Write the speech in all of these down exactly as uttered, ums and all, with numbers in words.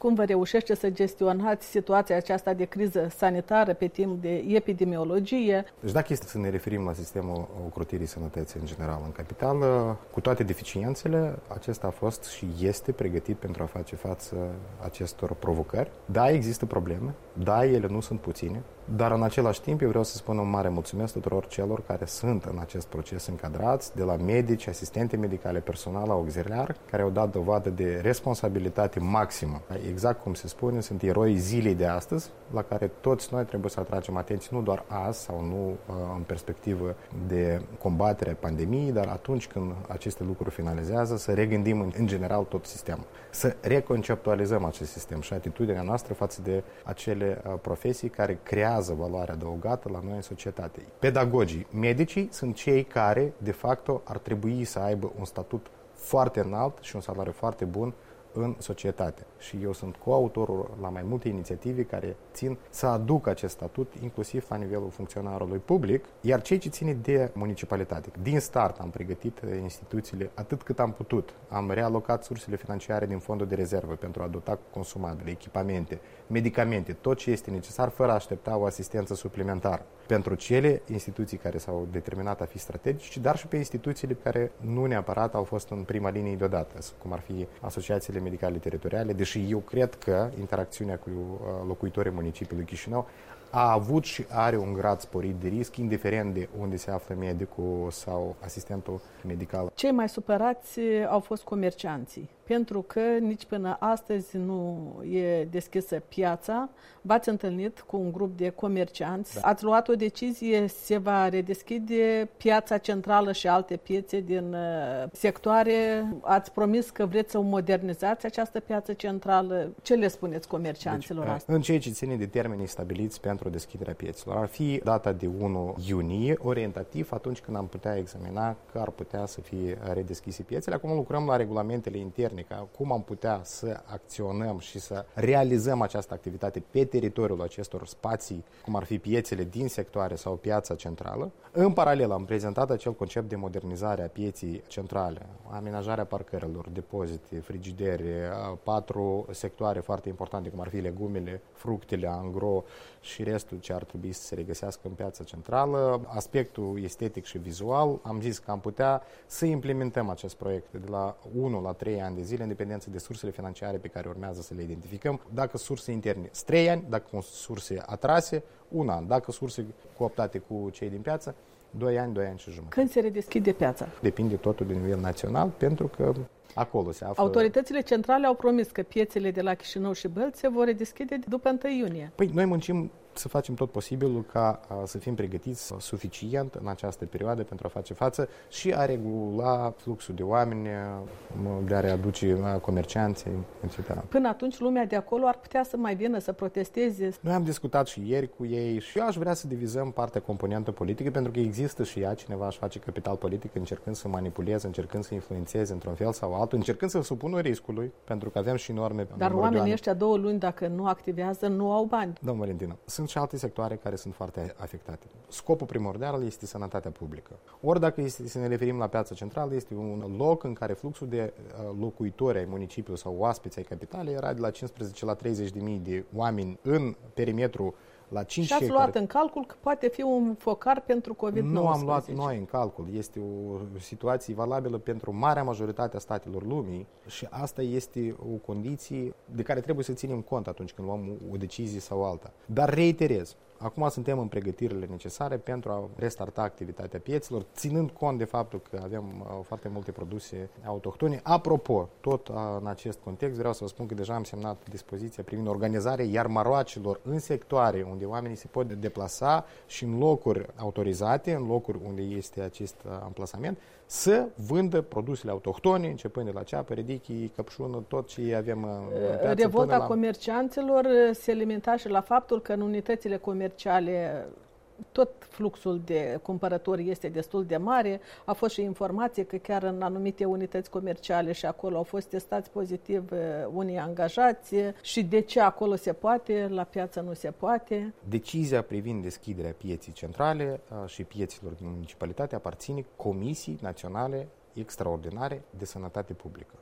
cum vă reușește să gestionați situația aceasta de criză sanitară pe timp de epidemiologie. Deci dacă este să ne referim la sistemul ocrotirii sănătății în general în capitală, cu toate deficiențele, acesta a fost și este pregătit pentru a face față acestor provocări. Da, există probleme, da, ele nu sunt puține, dar în același timp eu vreau să spun un mare mulțumesc tuturor celor care sunt în acest proces încadrați, de la medici, asistente medicale, personal auxiliar, care au dat dovadă de responsabilitate maximă. Exact cum se spune, sunt eroi zilei de astăzi, la care toți noi trebuie să atragem atenție, nu doar azi sau nu în perspectivă de combatere a pandemiei, dar atunci când aceste lucruri finalizează, să regândim în, în general tot sistemul. Să reconceptualizăm acest sistem și atitudinea noastră față de acele profesii care creează valoare adăugată la noi în societate. Pedagogii, medicii sunt cei care, de facto, ar trebui să aibă un statut foarte înalt și un salariu foarte bun în societate. Și eu sunt coautorul la mai multe inițiative care țin să aducă acest statut, inclusiv la nivelul funcționarului public, iar cei ce ține de municipalitate. Din start am pregătit instituțiile atât cât am putut. Am realocat sursele financiare din fondul de rezervă pentru a dota cu consumabile, echipamente, medicamente, tot ce este necesar, fără a aștepta o asistență suplimentară. Pentru cele instituții care s-au determinat a fi strategice, dar și pe instituțiile care nu neapărat au fost în prima linie deodată, cum ar fi asociațiile medicale teritoriale, deși eu cred că interacțiunea cu locuitorii municipiului Chișinău a avut și are un grad sporit de risc, indiferent de unde se află medicul sau asistentul medical. Cei mai supărați au fost comercianții, pentru că nici până astăzi nu e deschisă piața. V-ați întâlnit cu un grup de comercianți, da. Ați luat o decizie, se va redeschide piața centrală și alte piețe din sectoare. Ați promis că vreți să modernizați această piață centrală. Ce le spuneți comercianților deci, astăzi? În ceea ce ține de termenii stabiliți pentru deschiderea piețelor, ar fi data de unu iunie, orientativ atunci când am putea examina că ar putea să fie redeschise piețele. Acum lucrăm la regulamentele interne, ca cum am putea să acționăm și să realizăm această activitate pe teritoriul acestor spații, cum ar fi piețele din sectoare sau piața centrală. În paralel am prezentat acel concept de modernizare a pieții centrale, amenajarea parcărilor, depozite, frigidere, patru sectoare foarte importante, cum ar fi legumele, fructele, angro și restul ce ar trebui să se regăsească în piața centrală. Aspectul estetic și vizual, am zis că am putea să implementăm acest proiect de la unu la trei ani de zile, în dependență de sursele financiare pe care urmează să le identificăm. Dacă surse interne, trei ani, dacă surse atrase, un an, dacă surse cooptate cu cei din piață, doi ani, doi ani și jumătate. Când se redeschide piața? Depinde totul de nivel național, pentru că acolo se află... Autoritățile centrale au promis că piețele de la Chișinău și Bălți se vor redeschide după întâi iunie. Păi noi muncim să facem tot posibilul ca a, să fim pregătiți suficient în această perioadă pentru a face față și a regula fluxul de oameni, de a readuce comercianții, et cetera. Până atunci, lumea de acolo ar putea să mai vină să protesteze. Noi am discutat și ieri cu ei și eu aș vrea să divizăm partea componentă politică, pentru că există și ea, cineva aș face capital politic încercând să manipuleze, încercând să influențeze într-un fel sau altul, încercând să supună riscului, pentru că avem și norme. Dar oamenii ăștia două luni, dacă nu activează, nu au bani. Domnul Valentina, sunt și alte sectoare care sunt foarte afectate. Scopul primordial este sănătatea publică. Ori dacă este să ne referim la piața centrală, este un loc în care fluxul de locuitori ai municipiului sau oaspeți ai capitalei era de la cincisprezece la treizeci de mii de oameni în perimetru la cinci și ați luat care... în calcul că poate fi un focar pentru covid nouăsprezece. Nu am luat noi în calcul. Este o situație valabilă pentru marea majoritate a statelor lumii și asta este o condiție de care trebuie să ținem cont atunci când luăm o decizie sau alta. Dar reiterez, acum suntem în pregătirile necesare pentru a restarta activitatea piețelor, ținând cont de faptul că avem uh, foarte multe produse autohtone. Apropo, tot uh, în acest context, vreau să vă spun că deja am semnat dispoziția privind organizarea iarmaroacelor în sectoare unde oamenii se pot deplasa și în locuri autorizate, în locuri unde este acest uh, amplasament, să vândă produsele autohtone, începând de la ceapă, ridichii, căpșună, tot ce avem în piață. Revolta la... comercianților se limita și la faptul că în unitățile comerciale tot fluxul de cumpărători este destul de mare. A fost și informație că chiar în anumite unități comerciale și acolo au fost testați pozitiv unii angajați. Și de ce acolo se poate, la piață nu se poate? Decizia privind deschiderea pieții centrale și pieților din municipalitate aparține Comisii Naționale Extraordinare de Sănătate Publică.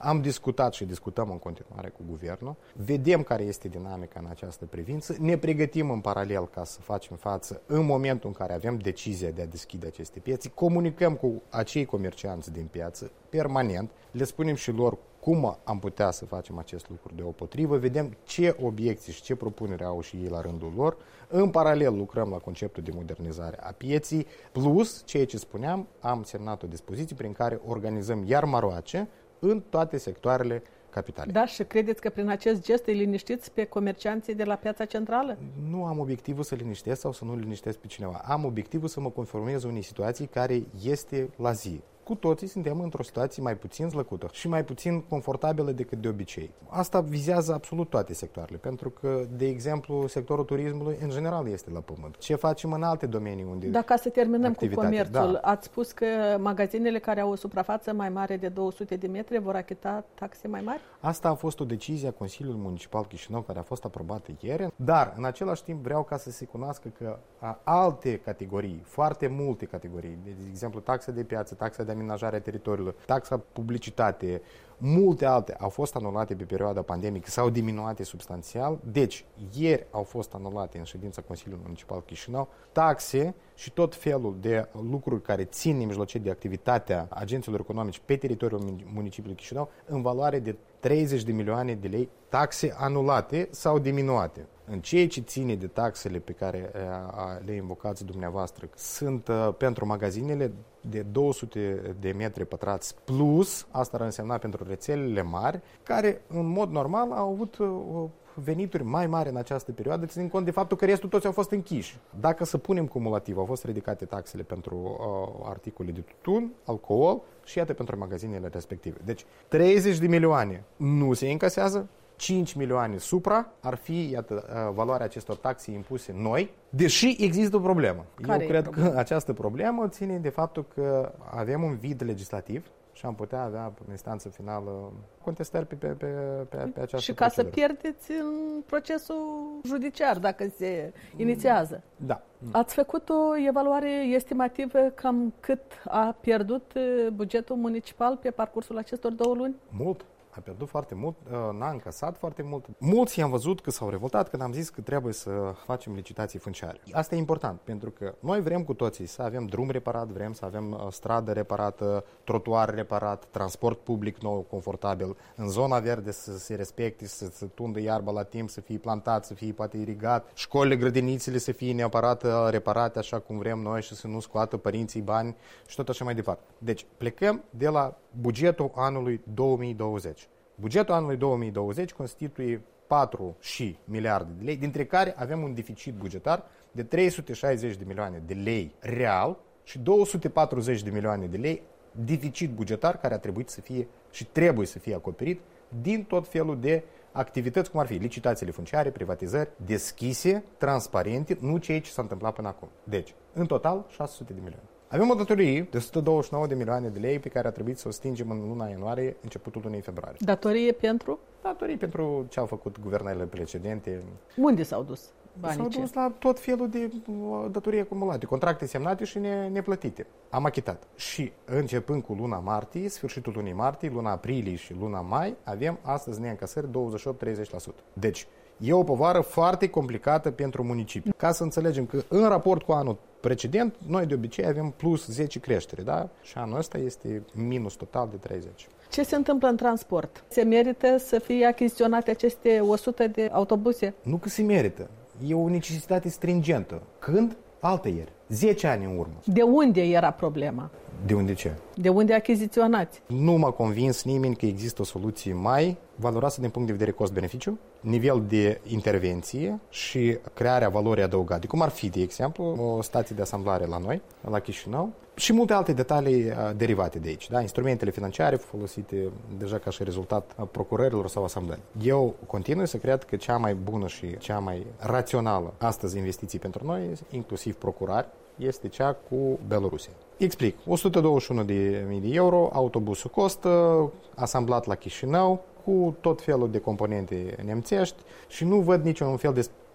Am discutat și discutăm în continuare cu guvernul, vedem care este dinamica în această privință, ne pregătim în paralel ca să facem față în momentul în care avem decizia de a deschide aceste piețe, comunicăm cu acei comercianți din piață permanent, le spunem și lor cum am putea să facem acest lucru deopotrivă, vedem ce obiecții și ce propuneri au și ei la rândul lor. În paralel lucrăm la conceptul de modernizare a pieții, plus, ceea ce spuneam, am semnat o dispoziție prin care organizăm iar maroace în toate sectoarele capitalei. Da, și credeți că prin acest gest îi liniștiți pe comercianții de la piața centrală? Nu am obiectivul să liniștesc sau să nu liniștesc pe cineva. Am obiectivul să mă conformez unei situații care este la zi. Cu toții suntem într-o situație mai puțin zlăcută și mai puțin confortabilă decât de obicei. Asta vizează absolut toate sectoarele, pentru că, de exemplu, sectorul turismului în general este la pământ. Ce facem în alte domenii unde Dar ca să terminăm cu comerțul, da. Ați spus că magazinele care au o suprafață mai mare de două sute de metri vor achita taxe mai mari? Asta a fost o decizie a Consiliului Municipal Chișinău care a fost aprobată ieri, dar în același timp vreau ca să se cunoască că alte categorii, foarte multe categorii, de exemplu taxa de piață, taxa de amenajare a teritoriului, taxa publicitate, multe alte au fost anulate pe perioada pandemică sau diminuate substanțial. Deci, ieri au fost anulate în ședința Consiliului Municipal Chișinău taxe și tot felul de lucruri care țin nemijlocit de activitatea agenților economici pe teritoriul municipiului Chișinău în valoare de treizeci de milioane de lei taxe anulate sau diminuate. În ceea ce ține de taxele pe care le invocați dumneavoastră, sunt pentru magazinele de două sute de metri pătrați plus, asta ar însemna pentru rețelele mari, care în mod normal au avut venituri mai mari în această perioadă, ținând cont de faptul că restul toți au fost închiși. Dacă să punem cumulativ, au fost ridicate taxele pentru uh, articole de tutun, alcool și iată pentru magazinele respective. Deci treizeci de milioane nu se încasează, cinci milioane supra ar fi, iată, valoarea acestor taxe impuse noi, deși există o problemă. Care Eu cred problemă? că această problemă ține de faptul că avem un vid legislativ și am putea avea în instanță finală contestări pe, pe, pe, pe, pe această Și ca procedură. să pierdeți în procesul judiciar, dacă se inițiază. Da. Ați făcut o evaluare estimativă cam cât a pierdut bugetul municipal pe parcursul acestor două luni? Mult. A pierdut foarte mult, n-a încasat foarte mult. Mulți i-am văzut că s-au revoltat când am zis că trebuie să facem licitații funciare. Asta e important, pentru că noi vrem cu toții să avem drum reparat, vrem să avem stradă reparată, trotuar reparat, transport public nou, confortabil, în zona verde să se respecte, să se tundă iarba la timp, să fie plantat, să fie poate irigat, școlile, grădinițele să fie neapărat reparate așa cum vrem noi și să nu scoată părinții bani și tot așa mai departe. Deci plecăm de la bugetul anului două mii douăzeci. Bugetul anului două mii douăzeci constituie patru și miliarde de lei, dintre care avem un deficit bugetar de trei sute șaizeci de milioane de lei real și două sute patruzeci de milioane de lei deficit bugetar care a trebuit să fie și trebuie să fie acoperit din tot felul de activități, cum ar fi licitațiile funciare, privatizări, deschise, transparente, nu ceea ce s-a întâmplat până acum. Deci, în total, șase sute de milioane. Avem o datorie de o sută douăzeci și nouă de milioane de lei pe care a trebuit să o stingem în luna ianuarie, începutul lunii februarie. Datorie pentru? Datorii pentru ce au făcut guvernele precedente. Unde s-au dus banii? S-au dus la tot felul de datorii acumulate, contracte semnate și ne, neplătite. Am achitat. Și începând cu luna martie, sfârșitul lunii martie, luna aprilie și luna mai, avem astăzi neîncasări douăzeci și opt la treizeci la sută. Deci, e o povară foarte complicată pentru municipiu. Ca să înțelegem că în raport cu anul precedent, noi de obicei avem plus zece creștere, da? Și anul ăsta este minus total de treizeci. Ce se întâmplă în transport? Se merită să fie achiziționate aceste o sută de autobuse? Nu că se merită. E o necesitate stringentă. Când? Altăieri. zece ani în urmă. De unde era problema? De unde ce? De unde achiziționați? Nu m-a convins nimeni că există o soluție mai valoroasă din punct de vedere cost-beneficiu, nivel de intervenție și crearea valorii adăugate, cum ar fi, de exemplu, o stație de asamblare la noi, la Chișinău, și multe alte detalii derivate de aici, da? Instrumentele financiare folosite deja ca și rezultat a procurărilor sau asamblării. Eu continui să cred că cea mai bună și cea mai rațională astăzi investiții pentru noi, inclusiv procurari, este cea cu Belorusia. Explic. o sută douăzeci și unu de mii de euro, autobusul costă, asamblat la Chișinău, cu tot felul de componente nemțești și nu văd niciun fel de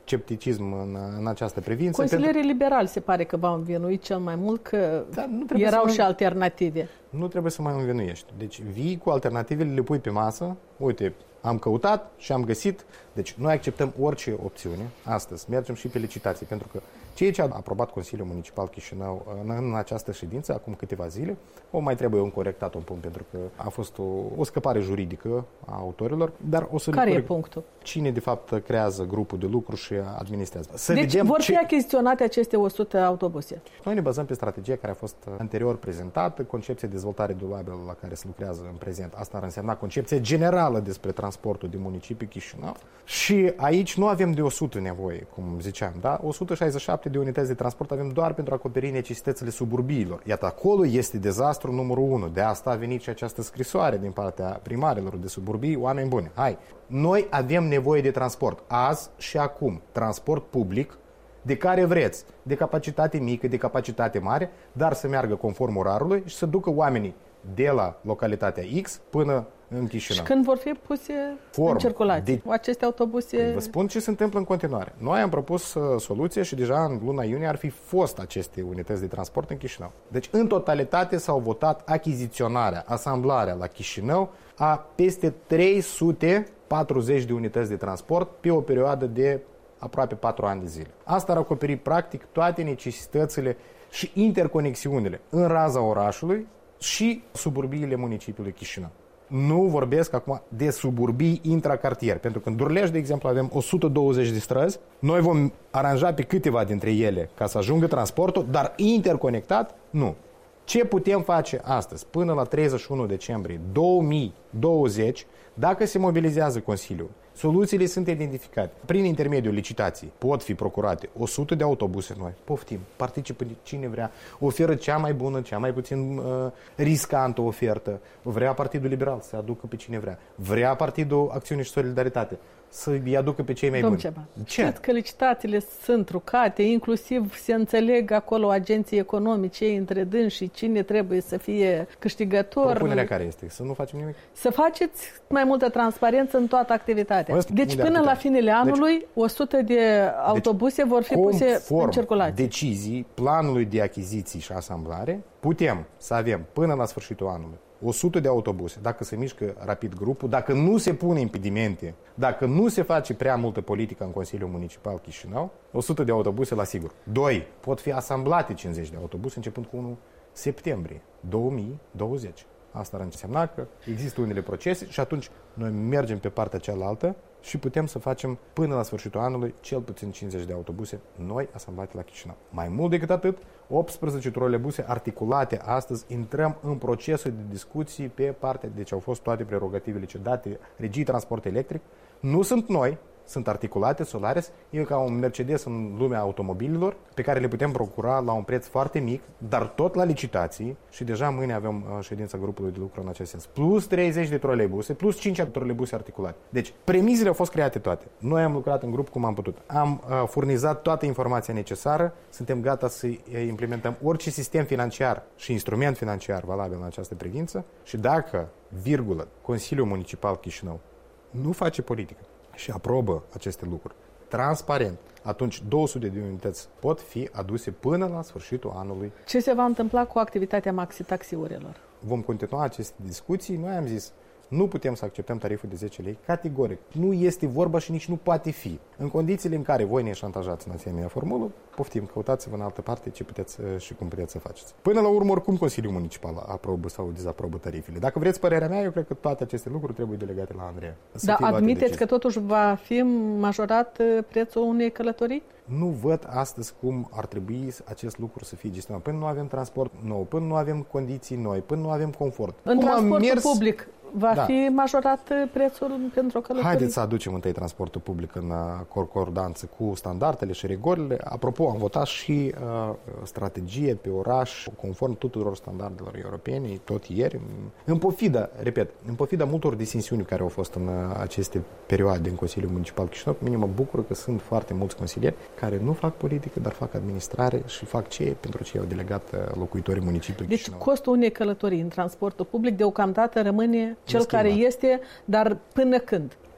scepticism în, în această privință. Consilierii pentru... liberali se pare că v-au învinuit cel mai mult că da, nu erau mai... și alternative. Nu trebuie să mai învinuiești. Deci vii cu alternativele, le pui pe masă, uite, am căutat și am găsit. Deci noi acceptăm orice opțiune. Astăzi mergem și pe licitații, pentru că ceea ce a aprobat Consiliul Municipal Chișinău în, în această ședință, acum câteva zile, o mai trebuie un corectat un punct, pentru că a fost o, o scăpare juridică a autorilor. Dar o să Care e punctul? Cine de fapt creează grupul de lucru și administrează. Să deci vedem vor ce... fi achiziționate aceste o sută autobuse. Noi ne bazăm pe strategia care a fost anterior prezentată, concepția de dezvoltare durabilă la care se lucrează în prezent. Asta ar însemna concepția generală despre transportul din municipiul Chișinău. Și aici nu avem de o sută nevoie, cum ziceam, da? o sută șaizeci și șapte de unități de transport avem doar pentru a acoperi necesitățile suburbiilor. Iată, acolo este dezastru numărul unu. De asta a venit și această scrisoare din partea primarilor de suburbii. Oameni buni, hai! Noi avem nevoie de transport, azi și acum. Transport public, de care vreți, de capacitate mică, de capacitate mare, dar să meargă conform orarului și să ducă oamenii de la localitatea X până în Chișinău. Și când vor fi puse Form, în circulație de... aceste autobuse? Vă spun ce se întâmplă în continuare. Noi am propus uh, soluție și deja în luna iunie ar fi fost aceste unități de transport în Chișinău. Deci în totalitate s-au votat achiziționarea, asamblarea la Chișinău a peste trei sute patruzeci de unități de transport pe o perioadă de aproape patru ani de zile. Asta ar acoperi practic toate necesitățile și interconexiunile în raza orașului și suburbiile municipiului Chișinău. Nu vorbesc acum de suburbii intracartier, pentru că în Durlești, de exemplu, avem o sută douăzeci de străzi. Noi vom aranja pe câteva dintre ele ca să ajungă transportul, dar interconectat, nu. Ce putem face astăzi, până la treizeci și unu decembrie două mii douăzeci, dacă se mobilizează Consiliul? Soluțiile sunt identificate. Prin intermediul licitației pot fi procurate o sută de autobuse noi. Poftim, participă cine vrea, oferă cea mai bună, cea mai puțin uh, riscantă ofertă. Vrea Partidul Liberal să aducă pe cine vrea. Vrea Partidul Acțiune și Solidaritate să-i aducă pe cei mai Domn buni. Ceba, Ce? Cred că licitațiile sunt trucate, inclusiv se înțeleg acolo agenții economice între dânsi și cine trebuie să fie câștigător. Propunerea care este? Să nu facem nimic? Să faceți mai multă transparență în toată activitatea. Asta, deci până la finele anului, deci, o sută de autobuse deci, vor fi puse în circulație. Decizii planului de achiziții și asamblare, putem să avem până la sfârșitul anului o sută de autobuse, dacă se mișcă rapid grupul, dacă nu se pune impedimente, dacă nu se face prea multă politică în Consiliul Municipal Chișinău, o sută de autobuse la sigur. Doi, pot fi asamblate cincizeci de autobuse începând cu unu septembrie două mii douăzeci. Asta ar însemna că există unele procese și atunci noi mergem pe partea cealaltă și putem să facem până la sfârșitul anului cel puțin cincizeci de autobuse noi asamblate la Chișinău. Mai mult decât atât, optsprezece trolebuse articulate astăzi, intrăm în procesul de discuții pe partea, deci au fost toate prerogativele cedate Regii Transport Electric. Nu sunt noi, sunt articulate, Solaris, e ca un Mercedes în lumea automobililor, pe care le putem procura la un preț foarte mic, dar tot la licitații și deja mâine avem ședința grupului de lucru în acest sens. Plus treizeci de troleibuse, plus cinci troleibuse articulate. Deci, premizele au fost create toate. Noi am lucrat în grup cum am putut. Am uh, furnizat toată informația necesară, suntem gata să implementăm orice sistem financiar și instrument financiar valabil în această privință și dacă, virgulă, Consiliul Municipal Chișinău nu face politică și aprobă aceste lucruri transparent, atunci două sute de unități pot fi aduse până la sfârșitul anului. Ce se va întâmpla cu activitatea maxi-taxiurilor? Vom continua aceste discuții. Noi am zis, nu putem să acceptăm tariful de zece lei, categoric. Nu este vorba și nici nu poate fi. În condițiile în care voi ne șantajați în asemenea formulă, poftim, căutați-vă în altă parte ce puteți și cum puteți să faceți. Până la urmă, oricum Consiliul Municipal aprobă sau dezaprobă tarifele. Dacă vreți părerea mea, eu cred că toate aceste lucruri trebuie delegate la Andreea. Dar admiteți că totuși va fi majorat prețul unei călătorii? Nu văd astăzi cum ar trebui acest lucru să fie gestionat. Până nu avem transport nou, până nu avem condiții noi, până nu avem confort. În cum transportul mers... public va da. fi majorat prețul pentru o călătorie? Haideți să aducem întâi transportul public în concordanță cu standardele și regulile. Apropo, am votat și uh, strategie pe oraș conform tuturor standardelor europene, tot ieri. În pofida, repet, în pofida multor disensiuni care au fost în aceste perioade în Consiliul Municipal Chișinău, pe mine mă bucur că sunt foarte mulți consilieri care nu fac politică, dar fac administrare și fac ce pentru ce au delegat locuitorii municipiului deci Chișinău. Deci costul unei călătorii în transportul public deocamdată rămâne cel care este, dar până când?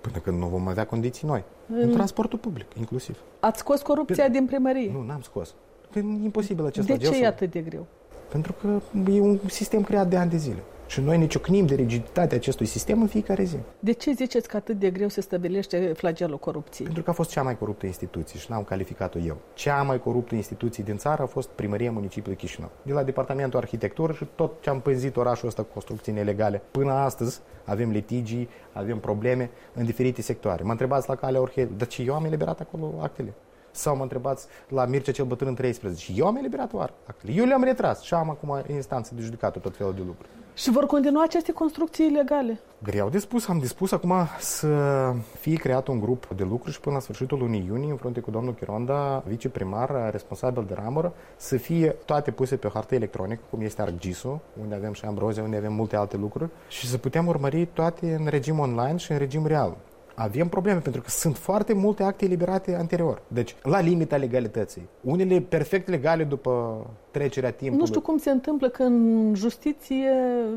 Până când nu vom avea condiții noi. În, în transportul public, inclusiv. Ați scos corupția Pe... din primărie? Nu, n-am scos. E imposibil acest De ce e atât de greu? Pentru că e un sistem creat de ani de zile. Și noi ne ciocnim de rigiditatea acestui sistem în fiecare zi. De ce ziceți că atât de greu se stabilește flagelul corupției? Pentru că a fost cea mai coruptă instituție și n-am calificat-o eu. Cea mai coruptă instituție din țară a fost Primăria Municipiului Chișinău. De la Departamentul Arhitectură și tot ce am pânzit orașul ăsta cu construcții nelegale. Până astăzi avem litigii, avem probleme în diferite sectoare. Mă întrebați la Calea Orheliu, dar ce eu am eliberat acolo actele? Sau mă întrebați la Mircea cel Bătrân treisprezece. Eu am eliberat oare actele. Eu le-am retras și am acum instanță de judecată tot felul de lucruri. Și vor continua aceste construcții ilegale? Greu de spus. Am dispus acum să fie creat un grup de lucru și până la sfârșitul lunii iunie, în frunte cu domnul Chironda, viceprimar, responsabil de ramură, să fie toate puse pe o hartă electronică, cum este ArcGIS-ul, unde avem și Ambrozia, unde avem multe alte lucruri, și să putem urmări toate în regim online și în regim real. Avem probleme, pentru că sunt foarte multe acte eliberate anterior. Deci, la limita legalității. Unele perfect legale după trecerea timpului. Nu știu cum se întâmplă că în justiție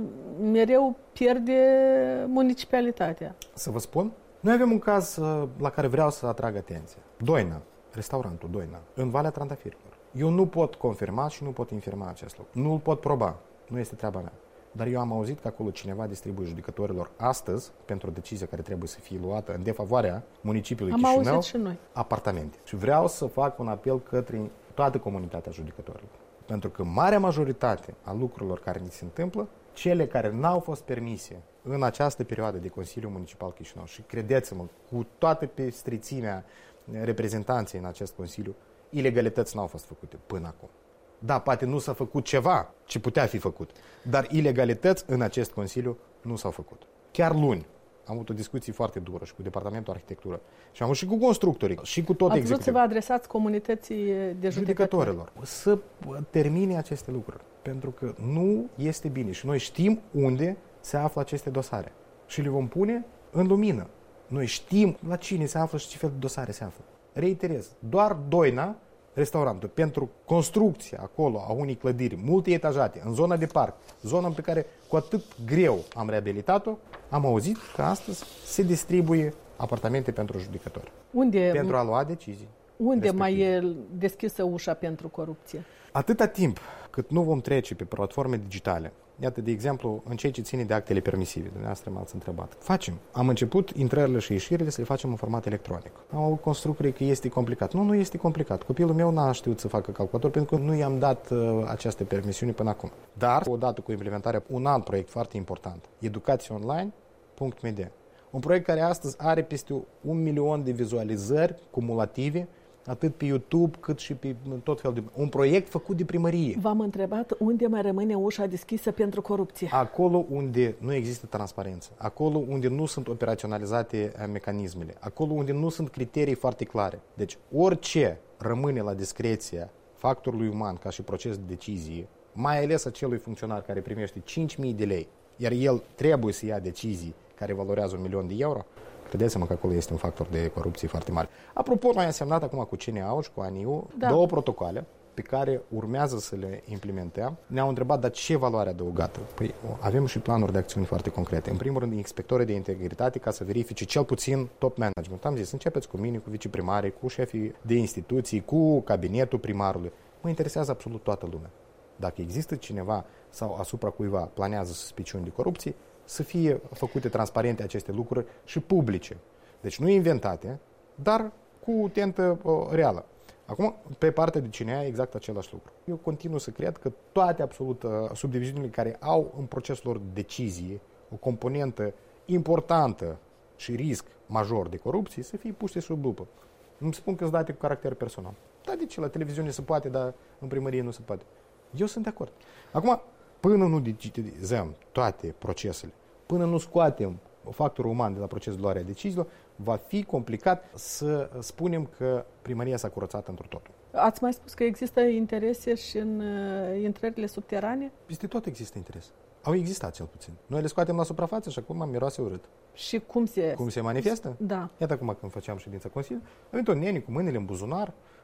mereu pierde municipalitatea. Să vă spun? Noi avem un caz la care vreau să atrag atenția. Doina, restaurantul Doina, în Valea Trandafirilor. Eu nu pot confirma și nu pot infirma acest lucru. Nu îl pot proba. Nu este treaba mea. Dar eu am auzit că acolo cineva distribuie judecătorilor astăzi, pentru o decizie care trebuie să fie luată în defavoarea municipiului am Chișinău, auzit și noi. Apartamente. Și vreau să fac un apel către toată comunitatea judecătorilor. Pentru că marea majoritate a lucrurilor care ni se întâmplă, cele care n-au fost permise în această perioadă de Consiliul Municipal Chișinău, și credeți-mă, cu toată pestrițimea reprezentanței în acest Consiliu, ilegalități n-au fost făcute până acum. Da, poate nu s-a făcut ceva ce putea fi făcut, dar ilegalități în acest Consiliu nu s-au făcut. Chiar luni am avut o discuție foarte dură și cu Departamentul Arhitectură și am avut și cu constructorii și cu tot Ați executivul. vrut să vă adresați comunității de judecătorilor să termine aceste lucruri, pentru că nu este bine și noi știm unde se află aceste dosare și le vom pune în lumină. Noi știm la cine se află și ce fel de dosare se află. Reiterez, doar Doina, restaurantul, pentru construcția acolo a unei clădiri multietajate, în zona de parc, zona pe care cu atât greu am reabilitat-o, am auzit că astăzi se distribuie apartamente pentru judecători. Unde, pentru a lua decizii. Unde mai e deschisă ușa pentru corupție? Atâta timp cât nu vom trece pe platforme digitale, iată, de exemplu, în ceea ce ține de actele permisive, dumneavoastră m-ați întrebat. Facem. Am început intrările și ieșirile să le facem în format electronic. Am avut construcții că este complicat. Nu, nu este complicat. Copilul meu n-a știut să facă calculator pentru că nu i-am dat uh, această permisiune până acum. Dar, odată cu implementarea, un alt proiect foarte important, educație online punct m d. Un proiect care astăzi are peste un milion de vizualizări cumulative, atât pe YouTube, cât și pe tot felul de... Un proiect făcut de primărie. V-am întrebat unde mai rămâne ușa deschisă pentru corupție. Acolo unde nu există transparență, acolo unde nu sunt operaționalizate mecanismele, acolo unde nu sunt criterii foarte clare. Deci orice rămâne la discreția factorului uman ca și proces de decizie, mai ales acelui funcționar care primește cinci mii de lei, iar el trebuie să ia decizii care valorează un milion de euro, credeți-mă că acolo este un factor de corupție foarte mare. Apropo, noi am semnat acum cu C N A-ul și cu A N I U da. două protocoale pe care urmează să le implementăm. Ne-au întrebat, dar ce valoare adăugată? Păi avem și planuri de acțiuni foarte concrete. În primul rând, inspectorii de integritate ca să verifice cel puțin top management. Am zis, începeți cu mine, cu viceprimarii, cu șefii de instituții, cu cabinetul primarului. Mă interesează absolut toată lumea. Dacă există cineva sau asupra cuiva planează suspiciuni de corupție, să fie făcute transparente aceste lucruri și publice. Deci nu inventate, dar cu tentă uh, reală. Acum, pe partea de C N A, exact același lucru. Eu continuu să cred că toate absolut uh, subdiviziunile care au în procesul lor de decizie o componentă importantă și risc major de corupție să fie puse sub lupă. Îmi spun că sunt date cu caracter personal. Da, de ce? La televiziune se poate, dar în primărie nu se poate. Eu sunt de acord. Acum, până nu digitalizăm toate procesele, până nu scoatem factorul uman de la procesul de luare a deciziilor, va fi complicat să spunem că primăria s-a curățat într totul. Ați mai spus că există interese și în uh, intrările subterane? Peste tot există interes. Au existat cel puțin. Noi le scoatem la suprafață și acum miroase urât. Și cum se... Cum se manifestă? Da. Iată acum când făceam ședința Consiliului, a venit o nene cu mâinile în buzunar,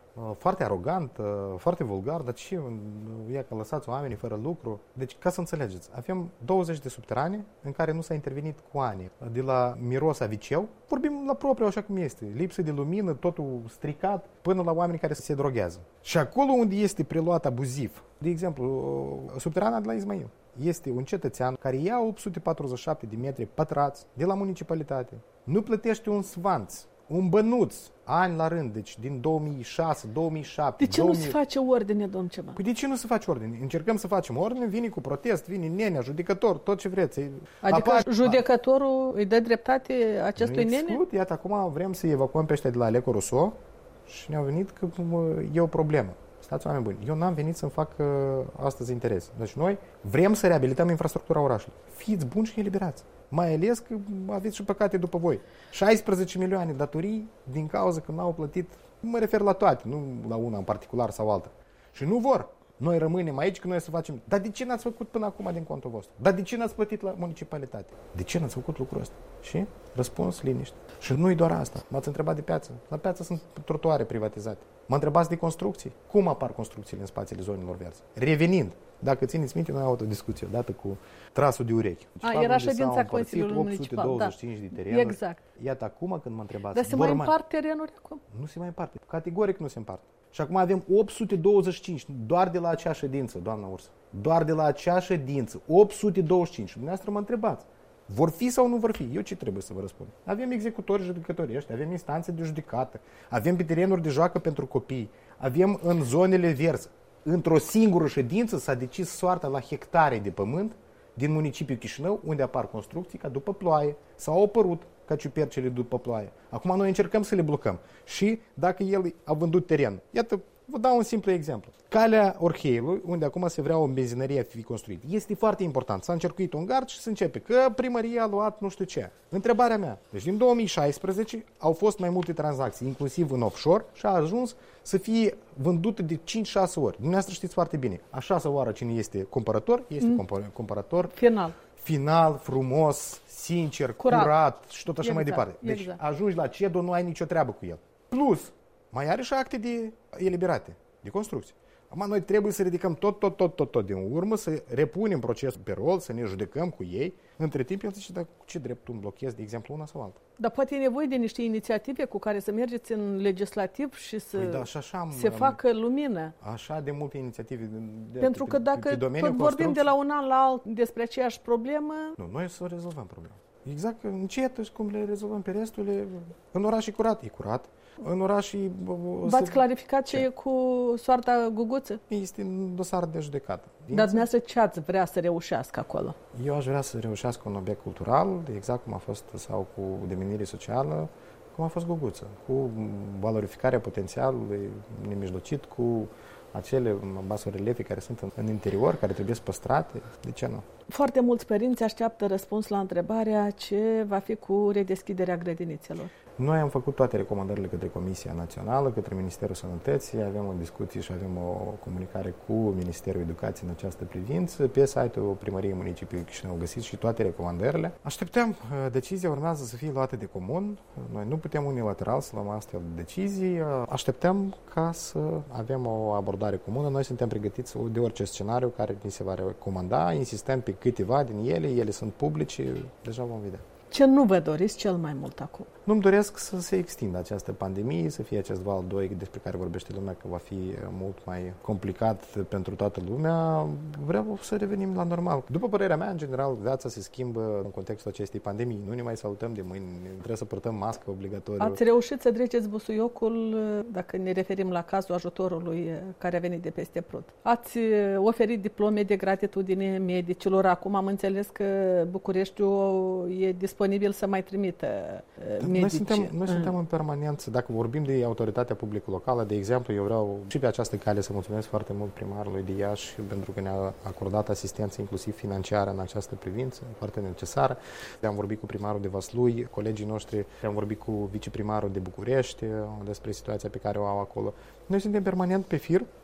foarte arogant, foarte vulgar, dar ce e că lăsați oamenii fără lucru? Deci, ca să înțelegeți, avem douăzeci de subterane în care nu s-a intervenit cu ani. De la miros aviceu, vorbim la propriu așa cum este, lipsă de lumină, totul stricat, până la oameni care se droghează. Și acolo unde este preluat abuziv, de exemplu, subterana de la Ismail, este un cetățean care ia opt sute patruzeci și șapte de metri pătrați de la municipalitate, nu plătește un svanț, un bănuț, ani la rând, deci din două mii șase, două mii șapte... De ce două mii... nu se face ordine, domn Ceban? Păi de ce nu se face ordine? Încercăm să facem ordine, vine cu protest, vine nenea, judecător, tot ce vreți. Adică Apa... judecătorul îi dă dreptate acestui nu nene? Exclud, iată, acum vrem să evacuăm pe ăștia de la Aleco Rousseau și ne-au venit că e o problemă. Stați, oameni buni, eu n-am venit să-mi fac uh, astăzi interes. Deci noi vrem să reabilităm infrastructura orașului. Fiți buni și eliberați. Mai ales că aveți și păcate după voi. șaisprezece milioane datorii din cauza că n-au plătit, mă refer la toate, nu la una în particular sau alta. Și nu vor. Noi rămânem aici că noi să facem. Dar de ce n-ați făcut până acum din contul vostru? Dar de ce n-ați plătit la municipalitate? De ce n-ați făcut lucrul ăsta? Și răspuns, liniște. Și nu-i doar asta. M-ați întrebat de piață. La piață sunt trotuare privatizate. Mă întrebați de construcții. Cum apar construcțiile în spațiile zonelor verzi? Revenind, dacă țineți minte, noi am avut o discuție odată cu trasul de urechi. Deci, A, era ședința Consiliului Municipal. opt sute douăzeci și cinci da. de terenuri. Exact. Iată acum când mă întrebați. Dar se mai împart terenuri acum? Nu se mai împart. Categoric nu se împart. Și acum avem opt sute douăzeci și cinci, doar de la acea ședință, doamna Ursă. Doar de la acea ședință, opt sute douăzeci și cinci. Și dumneavoastră mă întrebați, vor fi sau nu vor fi? Eu ce trebuie să vă răspund? Avem executori judecători ăștia, avem instanțe de judecată, avem pe terenuri de joacă pentru copii, avem în zonele verzi. Într-o singură ședință s-a decis soarta la hectare de pământ din municipiul Chișinău, unde apar construcții ca după ploaie sau au apărut ca ciupercele după ploaie. Acum noi încercăm să le blocăm. Și dacă el a vândut teren, iată, vă dau un simplu exemplu. Calea Orheiului, unde acum se vrea o benzinărie a fi construit, este foarte important. S-a încercuit un gard și se începe că primăria a luat nu știu ce. Întrebarea mea, deci din două mii șaisprezece au fost mai multe tranzacții, inclusiv în offshore, și a ajuns să fie vândută de cinci șase ori. Dumneavoastră știți foarte bine. A șasea oară cine este cumpărător, este mm. cumpărător final. Final, frumos, sincer, curat, curat și tot așa exact, mai departe. Deci exact. Ajungi la C E D O, nu ai nicio treabă cu el. Plus, mai are și acte de eliberate, de construcție. Acum noi trebuie să ridicăm tot, tot, tot, tot, tot din urmă, să repunem procesul pe rol, să ne judecăm cu ei. Între timp, el zice, dar cu ce drept tu îmi blochezi, de exemplu, una sau alta? Dar poate e nevoie de niște inițiative cu care să mergeți în legislativ și să păi da, și așa se am, facă lumină. Așa de multe inițiative. De, Pentru că dacă pe, pe tot vorbim de la un an la alt despre aceeași problemă... Nu, noi să rezolvăm problema. Exact, încet și cum le rezolvăm pe restul, le... în oraș e curat, e curat. În oraș e... V-ați să... clarificat ce e cu soarta Guguță? Este în dosar de judecată. Dar dumneavoastră ce ați vrea să reușească acolo? Eu aș vrea să reușească un obiect cultural, exact cum a fost, sau cu demenire socială, cum a fost Guguță, cu valorificarea potențialului nemijlocit, cu acele basorelefe care sunt în, în interior, care trebuie păstrate, de ce nu? Foarte mulți părinți așteaptă răspuns la întrebarea ce va fi cu redeschiderea grădinițelor. Noi am făcut toate recomandările către Comisia Națională, către Ministerul Sănătății, avem o discuție și avem o comunicare cu Ministerul Educației în această privință. Pe site-ul Primăriei Municipiului Chișinău găsiți și toate recomandările. Așteptăm, decizia urmează să fie luată de comun. Noi nu putem unilateral să luăm astfel de decizii. Așteptăm ca să avem o abordare comună. Noi suntem pregătiți de orice scenariu care ni se va recomanda. Insistăm pe câteva din ele, ele sunt publice, deja vom vedea. Ce nu vă doriți cel mai mult acum? Nu-mi doresc să se extindă această pandemie, să fie acest val doi despre care vorbește lumea că va fi mult mai complicat pentru toată lumea. Vreau să revenim la normal. După părerea mea, în general, viața se schimbă în contextul acestei pandemii. Nu ne mai salutăm de mâini, trebuie să purtăm mască obligatoriu. Ați reușit să treceți busuiocul, dacă ne referim la cazul ajutorului care a venit de peste Prut. Ați oferit diplome de gratitudine medicilor. Acum am înțeles că Bucureștiul e disponibil să mai trimită medici. Noi suntem, noi suntem în permanență. Dacă vorbim de autoritatea publică locală, de exemplu, eu vreau și pe această cale să mulțumesc foarte mult primarului de Iași pentru că ne-a acordat asistență inclusiv financiară în această privință, foarte necesară. Am vorbit cu primarul de Vaslui, colegii noștri, am vorbit cu viceprimarul de București despre situația pe care o au acolo. Noi suntem permanent pe fir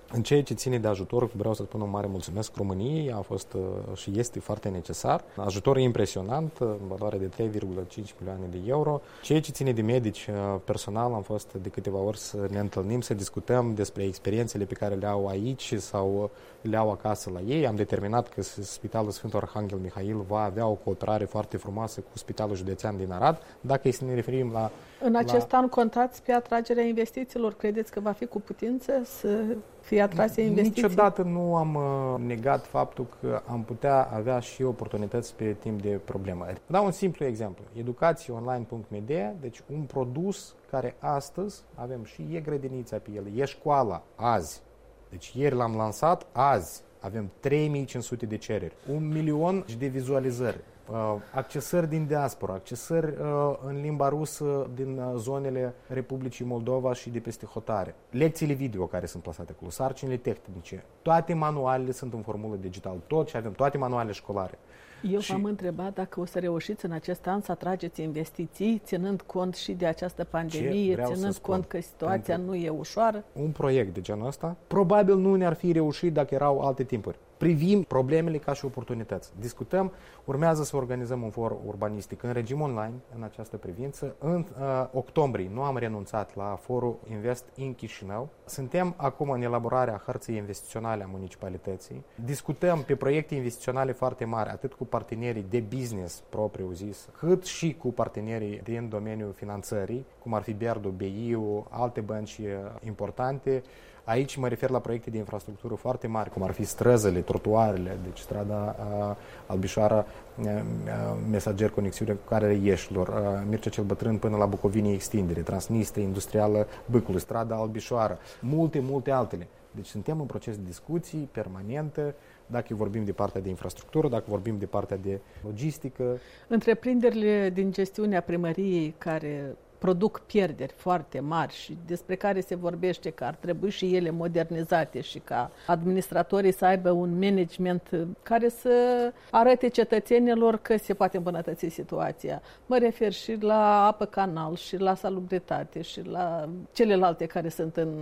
În ceea ce ține de ajutor, vreau să spun un mare mulțumesc României, a fost uh, și este foarte necesar. Ajutor impresionant, în valoare de trei virgulă cinci milioane de euro. Ceea ce ține de medici, uh, personal, am fost de câteva ori să ne întâlnim, să discutăm despre experiențele pe care le au aici sau le au acasă la ei. Am determinat că Spitalul Sfântul Arhanghel Mihail va avea o cooperare foarte frumoasă cu Spitalul Județean din Arad. Dacă să ne referim la... În acest la... an contați pe atragerea investițiilor? Credeți că va fi cu putință să fie atrase investiții? Niciodată nu am uh, negat faptul că am putea avea și oportunități pe timp de problemă. Dau un simplu exemplu. educație online punct m d, deci un produs care astăzi avem și e grădinița pe el, e școala azi. Deci ieri l-am lansat, azi avem trei mii cinci sute de cereri, un milion de vizualizări. Uh, accesări din diaspora, accesări uh, în limba rusă din uh, zonele Republicii Moldova și de peste hotare, lecțiile video care sunt plasate acolo, sarcinile tehnice, toate manualele sunt în formulă digital, tot ce avem, toate manualele școlare. Eu și... v-am întrebat dacă o să reușiți în acest an să atrageți investiții, ținând cont și de această pandemie, ținând cont că situația pentru nu e ușoară. Un proiect de genul ăsta probabil nu ne-ar fi reușit dacă erau alte timpuri. Privim problemele ca și oportunități. Discutăm, urmează să organizăm un for urbanistic în regim online în această privință. În uh, octombrie nu am renunțat la forul Invest in Chișinău. Suntem acum în elaborarea hărții investiționale a municipalității. Discutăm pe proiecte investiționale foarte mari, atât cu partenerii de business propriu zis, cât și cu partenerii din domeniul finanțării, cum ar fi Berdu, B I U, alte bănci importante. Aici mă refer la proiecte de infrastructură foarte mari, cum ar fi străzile, trotuarele, deci strada uh, Albișoara, uh, Mesager, conexiune cu care Ieșilor, uh, Mircea cel Bătrân până la Bucovini extindere, Transnistria industrială Bâcului, strada Albișoara, multe, multe altele. Deci suntem în proces de discuții permanentă, dacă vorbim de partea de infrastructură, dacă vorbim de partea de logistică. Întreprinderile din gestiunea primăriei care produc pierderi foarte mari și despre care se vorbește că ar trebui și ele modernizate și ca administratorii să aibă un management care să arate cetățenilor că se poate îmbunătăți situația. Mă refer și la apă canal și la salubritate și la celelalte care sunt în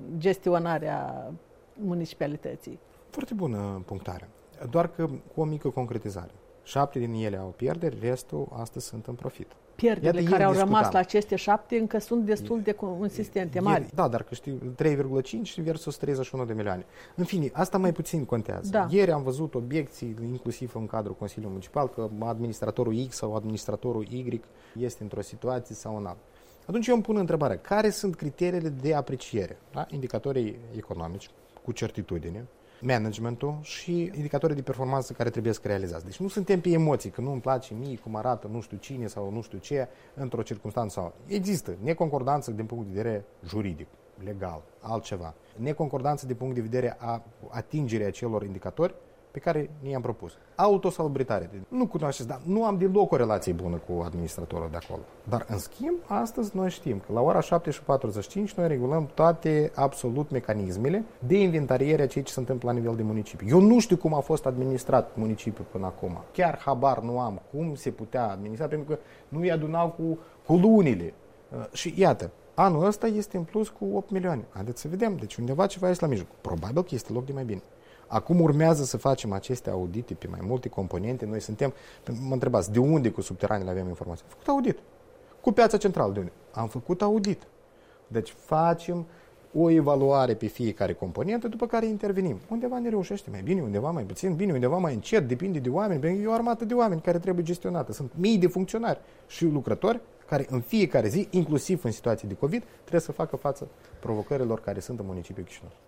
gestionarea municipalității. Foarte bună punctare, doar că cu o mică concretizare. Șapte din ele au pierderi, restul astăzi sunt în profit. Pierderile care au rămas la aceste șapte încă sunt destul de consistente, mari. Da, dar că știi, trei virgulă cinci versus treizeci și unu de milioane. În fine, asta mai puțin contează. Da. Ieri am văzut obiecții, inclusiv în cadrul Consiliului Municipal, că administratorul X sau administratorul Y este într-o situație sau în altă. Atunci eu îmi pun întrebarea, care sunt criteriile de apreciere? Da? Indicatorii economici, cu certitudine, managementul și indicatorii de performanță care trebuie să realizați. Deci nu suntem pe emoții, că nu îmi place mie cum arată nu știu cine sau nu știu ce într-o circunstanță sau există neconcordanță din punct de vedere juridic, legal, altceva. Neconcordanță din punct de vedere a atingerii acelor indicatori pe care ne-am propus. Autosalubritate. Nu cunoașteți, dar nu am deloc o relație bună cu administratorul de acolo. Dar, în schimb, astăzi noi știm că la ora șapte și patruzeci și cinci noi regulăm toate, absolut, mecanismele de inventariere a ceea ce se întâmplă la nivel de municipiu. Eu nu știu cum a fost administrat municipiul până acum. Chiar habar nu am cum se putea administra, pentru că nu îi adunau cu, cu lunile. Uh, și iată, anul ăsta este în plus cu opt milioane. Haideți să vedem. Deci undeva ceva este la mijloc. Probabil că este loc de mai bine. Acum urmează să facem aceste audite pe mai multe componente. Noi suntem, mă întrebați, de unde cu subteranele avem informații? Am făcut audit. Cu Piața Centrală, de unde? Am făcut audit. Deci facem o evaluare pe fiecare componentă, după care intervenim. Undeva ne reușește mai bine, undeva mai puțin bine, undeva mai încet, depinde de oameni, pentru că e o armată de oameni care trebuie gestionată. Sunt mii de funcționari și lucrători care în fiecare zi, inclusiv în situații de COVID, trebuie să facă față provocărilor care sunt în municipiul Chișinău.